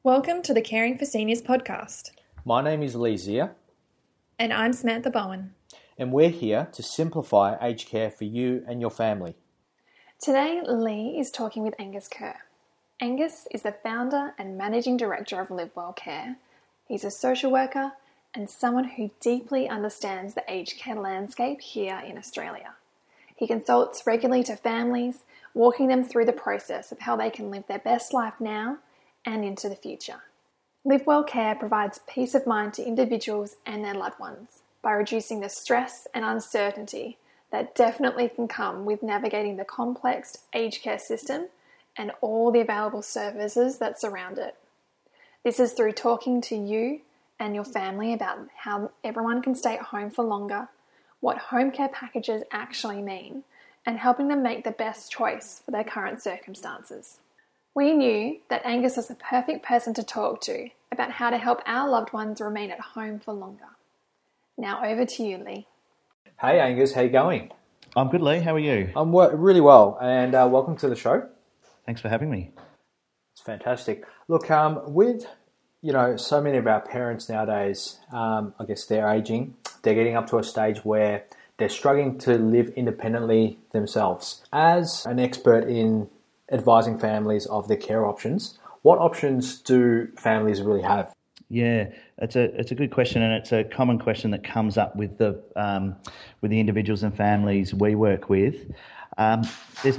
Welcome to the Caring for Seniors podcast. My name is Lee Zia. And I'm Samantha Bowen. And we're here to simplify aged care for you and your family. Today, Lee is talking with Angus Kerr. Angus is the founder and managing director of Live Well Care. He's a social worker and someone who deeply understands the aged care landscape here in Australia. He consults regularly to families, walking them through the process of how they can live their best life now and into the future. Live Well Care provides peace of mind to individuals and their loved ones by reducing the stress and uncertainty that definitely can come with navigating the complex aged care system and all the available services that surround it. This is through talking to you and your family about how everyone can stay at home for longer, what home care packages actually mean, and helping them make the best choice for their current circumstances. We knew that Angus was the perfect person to talk to about how to help our loved ones remain at home for longer. Now over to you, Lee. Hey Angus, how you going? I'm good, Lee. How are you? I'm really well, and welcome to the show. Thanks for having me. It's fantastic. Look, with so many of our parents nowadays, I guess they're aging. They're getting up to a stage where they're struggling to live independently themselves. As an expert in advising families of their care options, what options do families really have? Yeah, it's a good question, and it's a common question that comes up with the individuals and families we work with. There's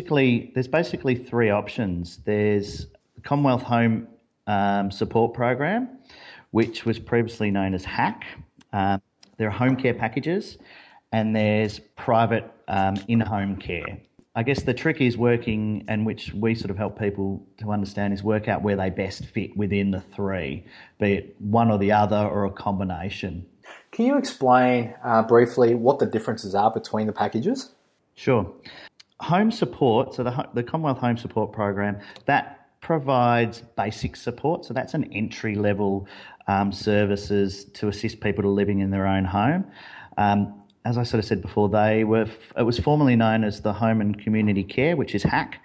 basically three options. There's the Commonwealth Home Support Program, which was previously known as HAC. There are home care packages, and there's private in-home care. I guess the trick is working, and which we sort of help people to understand, is work out where they best fit within the three, be it one or the other or a combination. Can you explain briefly what the differences are between the packages? Sure. Home support, so the Commonwealth Home Support Program, that provides basic support. So that's an entry-level services to assist people to living in their own home. As I sort of said before, it was formerly known as the Home and Community Care, which is HAC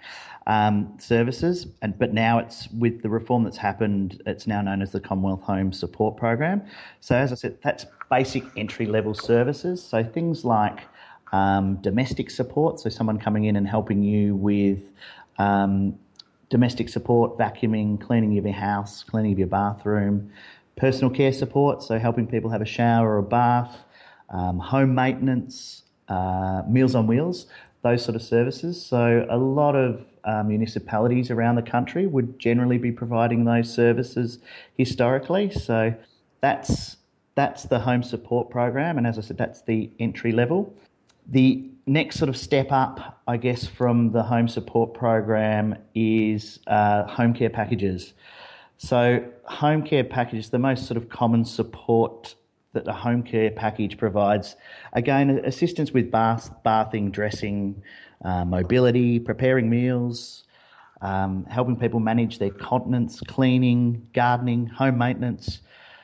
services, but now it's, with the reform that's happened, it's now known as the Commonwealth Home Support Program. So as I said, that's basic entry-level services. So things like domestic support, so someone coming in and helping you with domestic support, vacuuming, cleaning of your house, cleaning of your bathroom, personal care support, so helping people have a shower or a bath, home maintenance, Meals on Wheels, those sort of services. So a lot of municipalities around the country would generally be providing those services historically. So that's the home support program, and as I said, that's the entry level. The next sort of step up, I guess, from the home support program is home care packages. So home care packages, the most sort of common support that the home care package provides, again, assistance with bathing, dressing, mobility, preparing meals, helping people manage their continence, cleaning, gardening, home maintenance.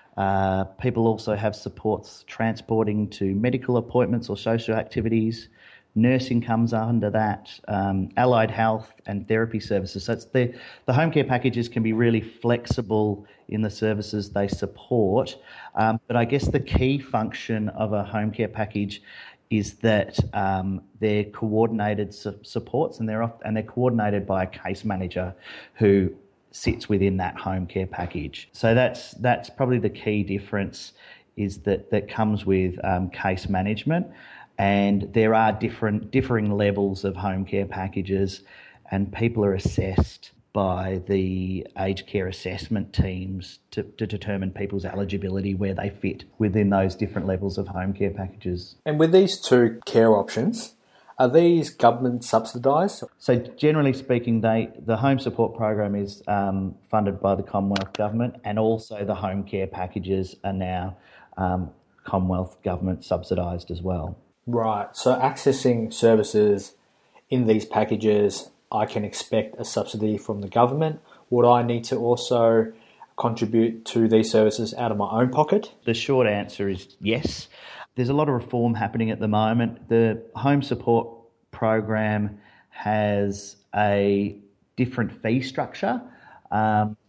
People also have supports transporting to medical appointments or social activities. Nursing comes under that, allied health and therapy services. So it's the home care packages can be really flexible in the services they support. But I guess the key function of a home care package is that they're coordinated supports, and they're coordinated by a case manager who sits within that home care package. So that's probably the key difference, is that comes with case management. And there are differing levels of home care packages, and people are assessed by the aged care assessment teams to determine people's eligibility, where they fit within those different levels of home care packages. And with these two care options, are these government subsidised? So generally speaking, the home support program is funded by the Commonwealth Government, and also the home care packages are now Commonwealth Government subsidised as well. Right, so accessing services in these packages, I can expect a subsidy from the government. Would I need to also contribute to these services out of my own pocket? The short answer is yes. There's a lot of reform happening at the moment. The home support program has a different fee structure.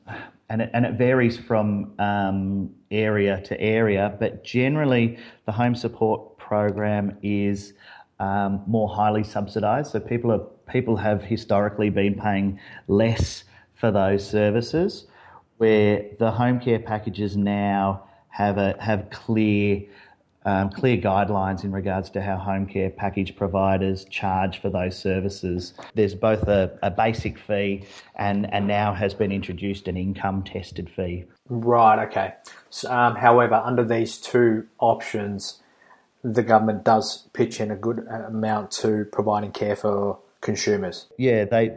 and it varies from area to area, but generally the home support program is more highly subsidised. So people have historically been paying less for those services, where the home care packages now have clear guidelines in regards to how home care package providers charge for those services. There's both a basic fee and now has been introduced an income tested fee. Right, okay. So, however, under these two options, the government does pitch in a good amount to providing care for consumers. Yeah, they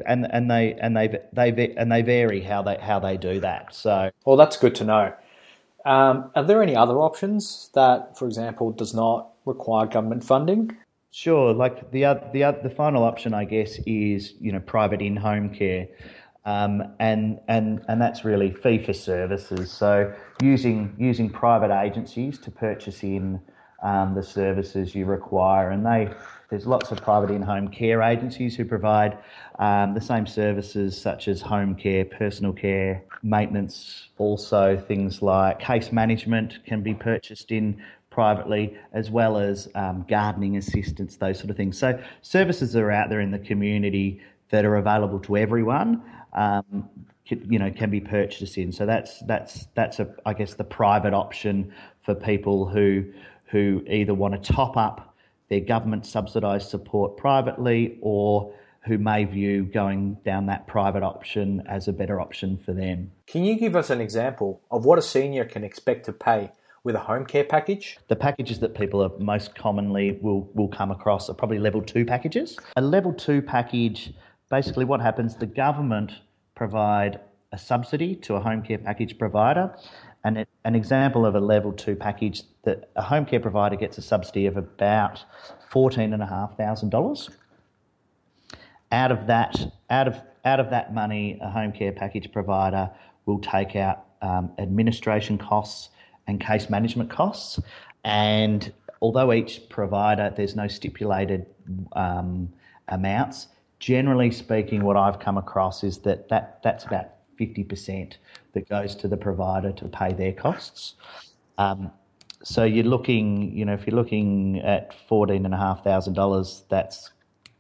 vary how they do that. So, well, that's good to know. Are there any other options that, for example, does not require government funding? Sure. Like the final option, I guess, is private in-home care, and that's really fee for services. So using private agencies to purchase in the services you require, and there's lots of private in-home care agencies who provide the same services such as home care, personal care, maintenance. Also, things like case management can be purchased in privately, as well as gardening assistance, those sort of things. So services are out there in the community that are available to everyone. Can be purchased in. So that's I guess the private option for people who either want to top up their government subsidised support privately, or who may view going down that private option as a better option for them. Can you give us an example of what a senior can expect to pay with a home care package? The packages that people are most commonly will come across are probably level 2 packages. A level 2 package, basically what happens, the government provide a subsidy to a home care package provider. And an example of a level 2 package, that a home care provider gets a subsidy of about $14,500. Out of that money, a home care package provider will take out administration costs and case management costs. And although each provider, there's no stipulated amounts, generally speaking, what I've come across is that's about 50% that goes to the provider to pay their costs. So you're looking, if you're looking at $14,500, that's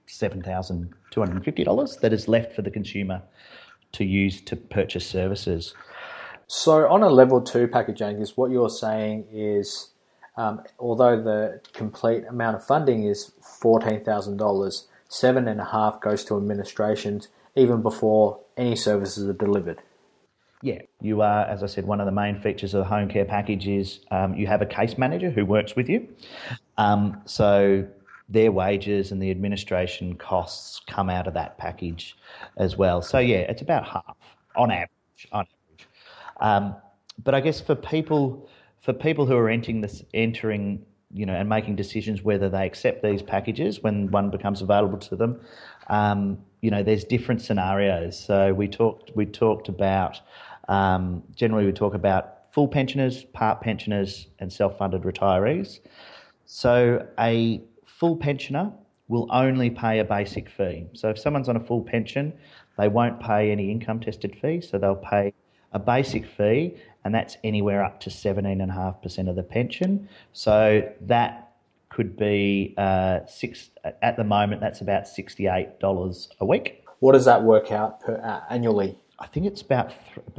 $7,250 that is left for the consumer to use to purchase services. So on a level 2 package, Angus, what you're saying is, although the complete amount of funding is $14,000, $7,500 goes to administrations even before any services are delivered. Yeah, you are, as I said, one of the main features of the home care package is you have a case manager who works with you. So their wages and the administration costs come out of that package as well. So yeah, it's about half on average. But I guess for people who are entering, and making decisions whether they accept these packages when one becomes available to them, there's different scenarios. So we talked about generally we talk about full pensioners, part pensioners, and self-funded retirees. So a full pensioner will only pay a basic fee. So if someone's on a full pension, they won't pay any income tested fee, so they'll pay a basic fee, and that's anywhere up to 17.5% of the pension. So that could be at the moment, that's about $68 a week. What does that work out annually? I think it's about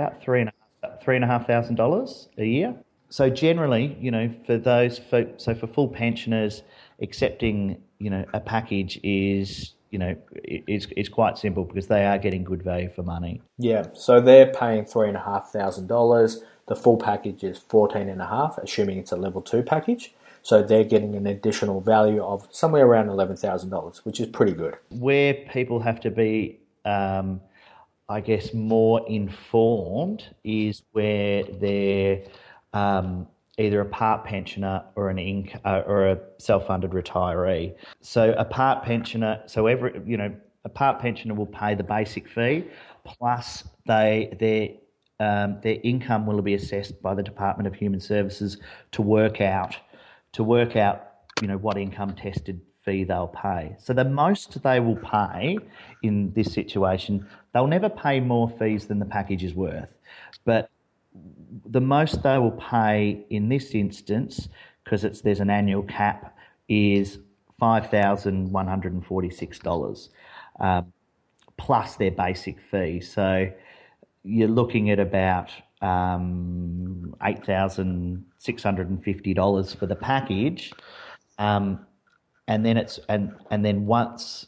$3,500 a year. So generally, for full pensioners, accepting a package is quite simple because they are getting good value for money. Yeah, so they're paying $3,500. The full package is $14,500, assuming it's a level 2 package. So they're getting an additional value of somewhere around $11,000, which is pretty good. Where people have to be, more informed is where they're either a part pensioner or or a self-funded retiree. So a part pensioner, a part pensioner will pay the basic fee, plus their income will be assessed by the Department of Human Services to work out what income tested fee they'll pay. So the most they will pay in this situation, they'll never pay more fees than the package is worth. But the most they will pay in this instance, because there's an annual cap, is $5,146 plus their basic fee. So you're looking at about $8,650 for the package, and then once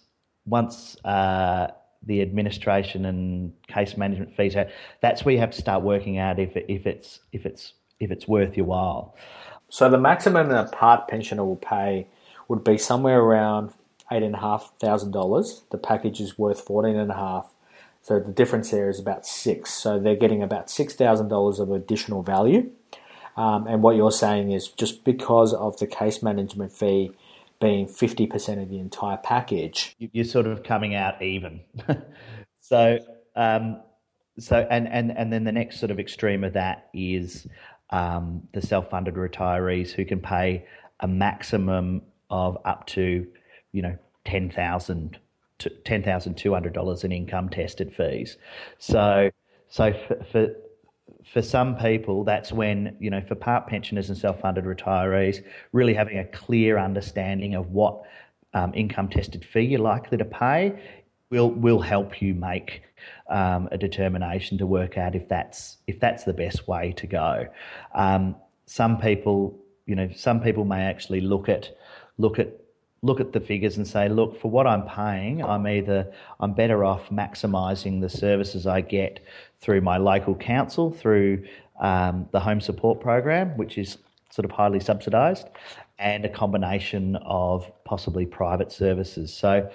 the administration and case management fees out, that's where you have to start working out if it's worth your while. So the maximum that a part pensioner will pay would be somewhere around $8,500. The package is worth $14,500. So the difference there is about $6,000. So they're getting about $6,000 of additional value. And what you're saying is just because of the case management fee being 50% of the entire package, you're sort of coming out even. So then the next sort of extreme of that is the self-funded retirees who can pay a maximum of up to, $10,200 in income tested fees. So for some people, that's when, for part pensioners and self-funded retirees, really having a clear understanding of what income tested fee you're likely to pay will help you make a determination to work out if that's the best way to go. Some people may actually look at the figures and say, look, for what I'm paying, I'm better off maximising the services I get through my local council, through the home support program, which is sort of highly subsidised, and a combination of possibly private services. So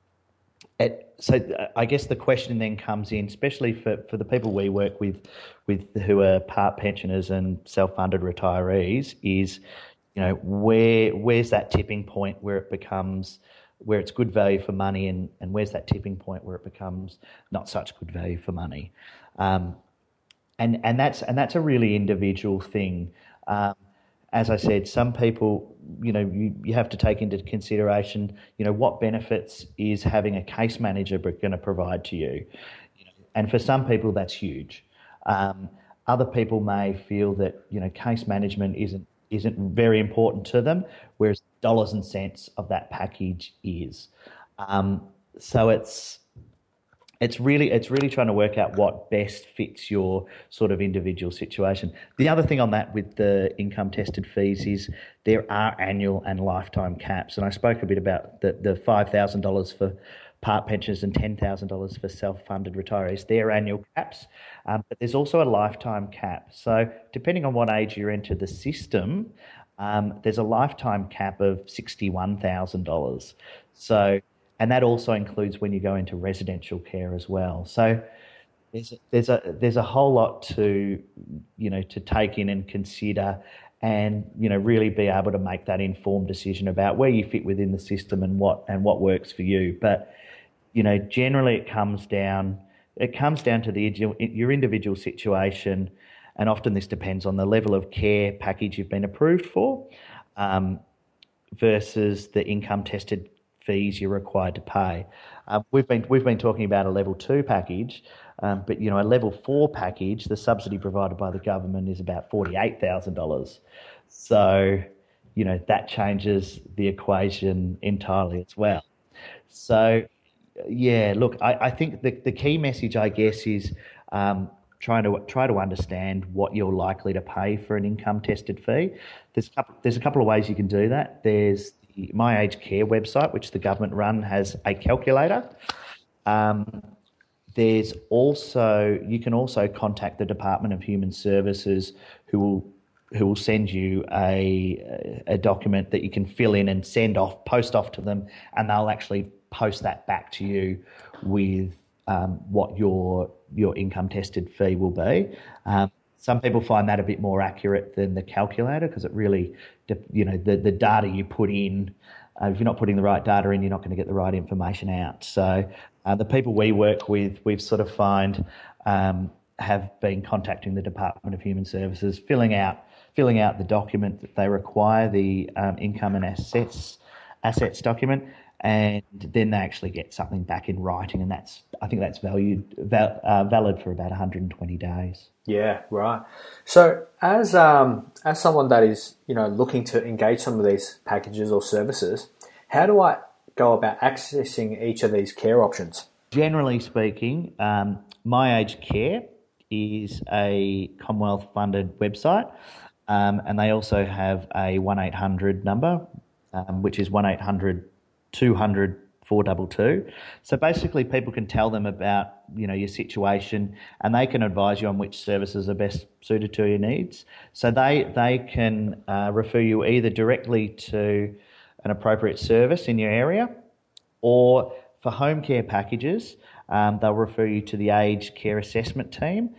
I guess the question then comes in, especially for the people we work with who are part pensioners and self-funded retirees, is where's that tipping point where it's good value for money, and where's that tipping point where it becomes not such good value for money, and that's a really individual thing. As I said, some people, you have to take into consideration, what benefits is having a case manager going to provide to you, and for some people that's huge. Other people may feel that case management isn't very important to them, whereas dollars and cents of that package is. So it's really trying to work out what best fits your sort of individual situation. The other thing on that with the income tested fees is there are annual and lifetime caps, and I spoke a bit about the $5,000 for part pensioners and $10,000 for self-funded retirees. They're annual caps, but there's also a lifetime cap. So depending on what age you enter the system, there's a lifetime cap of $61,000. So, and that also includes when you go into residential care as well. So there's a whole lot to take in and consider, and really be able to make that informed decision about where you fit within the system and what works for you. But generally it comes down to your individual situation, and often this depends on the level of care package you've been approved for, versus the income tested fees you're required to pay. We've been talking about a level 2 package, but a level 4 package, the subsidy provided by the government is about $48,000. So that changes the equation entirely as well. So yeah, look, I think the key message, I guess, is try to understand what you're likely to pay for an income tested fee. There's a couple of ways you can do that. There's the My Aged Care website, which the government run, has a calculator. There's also, you can also contact the Department of Human Services, who will send you a document that you can fill in and post off to them, and they'll actually post that back to you with what your income tested fee will be. Some people find that a bit more accurate than the calculator, because it really, the data you put in, if you're not putting the right data in, you're not going to get the right information out. So the people we work with, we've sort of find have been contacting the Department of Human Services, filling out the document that they require, the income and assets assets document, and then they actually get something back in writing, and I think that's valid for about 120 days. Yeah, right. So as someone that is, looking to engage some of these packages or services, how do I go about accessing each of these care options? Generally speaking, My Aged Care is a Commonwealth-funded website, and they also have a 1-800 number, which is 1-800 200 422. So basically, people can tell them about your situation, and they can advise you on which services are best suited to your needs. So they can refer you either directly to an appropriate service in your area, or for home care packages, they'll refer you to the aged care assessment team.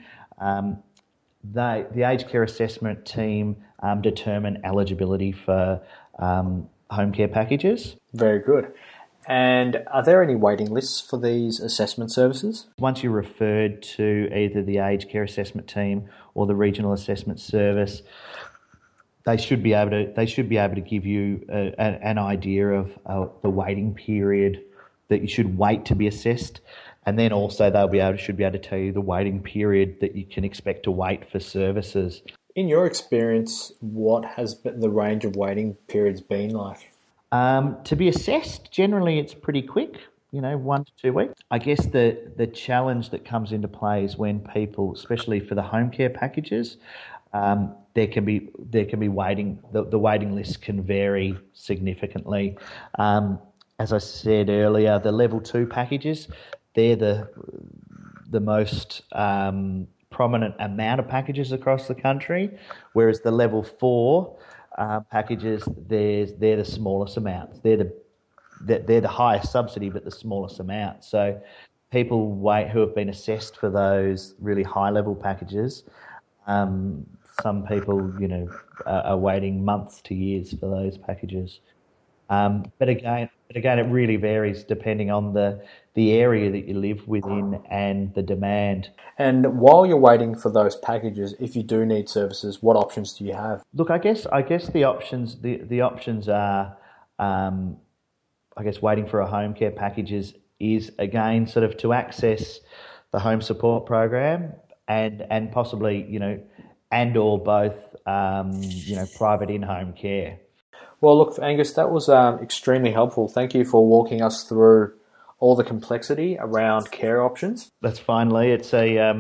The aged care assessment team determine eligibility for home care packages. Very good. And are there any waiting lists for these assessment services? Once you're referred to either the aged care assessment team or the regional assessment service, they should be able to give you an idea of the waiting period that you should wait to be assessed, and then also should be able to tell you the waiting period that you can expect to wait for services. In your experience, what has the range of waiting periods been like? To be assessed, generally it's pretty quick, 1 to 2 weeks. I guess the challenge that comes into play is when people, especially for the home care packages, there can be waiting. The waiting list can vary significantly. As I said earlier, the level 2 packages, they're the most prominent amount of packages across the country, whereas the level 4 packages, they're the smallest amounts. They're the highest subsidy, but the smallest amount. So people who have been assessed for those really high level packages. Some people, are waiting months to years for those packages. But again, it really varies depending on the area that you live within and the demand. And while you're waiting for those packages, if you do need services, what options do you have? Look, I guess the options are, waiting for a home care packages is again sort of to access the home support program and possibly and or both private in-home care. Well, look, Angus, that was extremely helpful. Thank you for walking us through all the complexity around care options. That's fine, Lee. It's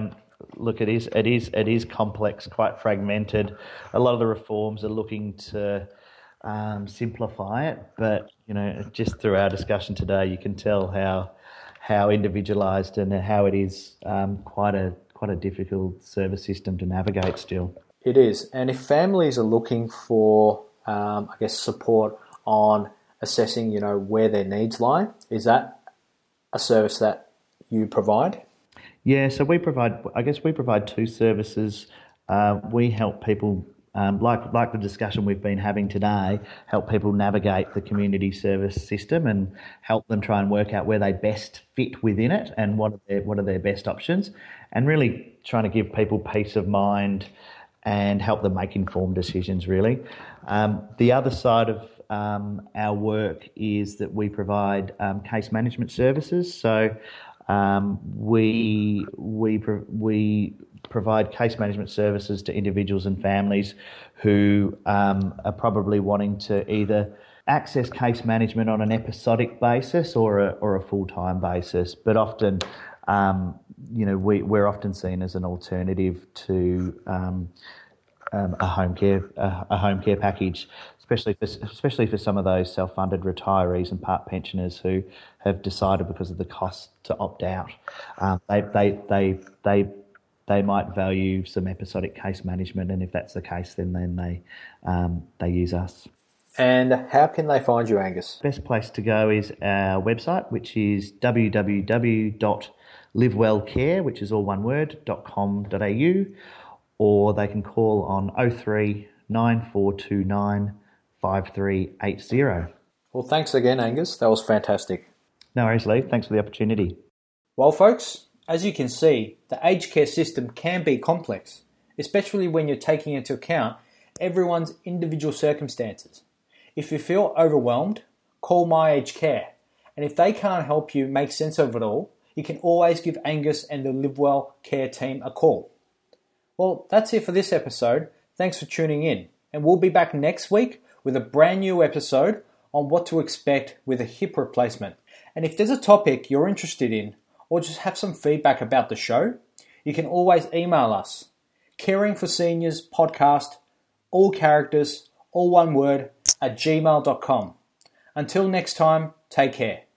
it is complex, quite fragmented. A lot of the reforms are looking to simplify it, but just through our discussion today, you can tell how individualised and how it is quite a difficult service system to navigate still. It is, and if families are looking for support on assessing, where their needs lie, is that a service that you provide? Yeah, so we provide two services. We help people, like the discussion we've been having today, help people navigate the community service system and help them try and work out where they best fit within it and what are their best options, and really trying to give people peace of mind and help them make informed decisions, really. The other side of our work is that we provide case management services. So we provide case management services to individuals and families who are probably wanting to either access case management on an episodic basis or a full-time basis, but often we're often seen as an alternative to a home care package, especially for some of those self-funded retirees and part pensioners who have decided because of the cost to opt out. They might value some episodic case management, and if that's the case, then they use us. And how can they find you, Angus? Best place to go is our website, which is www.livewellcare, which is all one word, .com.au, or they can call on 03 9429 5380. Well, thanks again, Angus. That was fantastic. No worries, Lee. Thanks for the opportunity. Well, folks, as you can see, the aged care system can be complex, especially when you're taking into account everyone's individual circumstances. If you feel overwhelmed, call My Aged Care. And if they can't help you make sense of it all, you can always give Angus and the Live Well Care team a call. Well, that's it for this episode. Thanks for tuning in. And we'll be back next week with a brand new episode on what to expect with a hip replacement. And if there's a topic you're interested in, or just have some feedback about the show, you can always email us. caringforseniorspodcast, all characters, all one word, @gmail.com. Until next time, take care.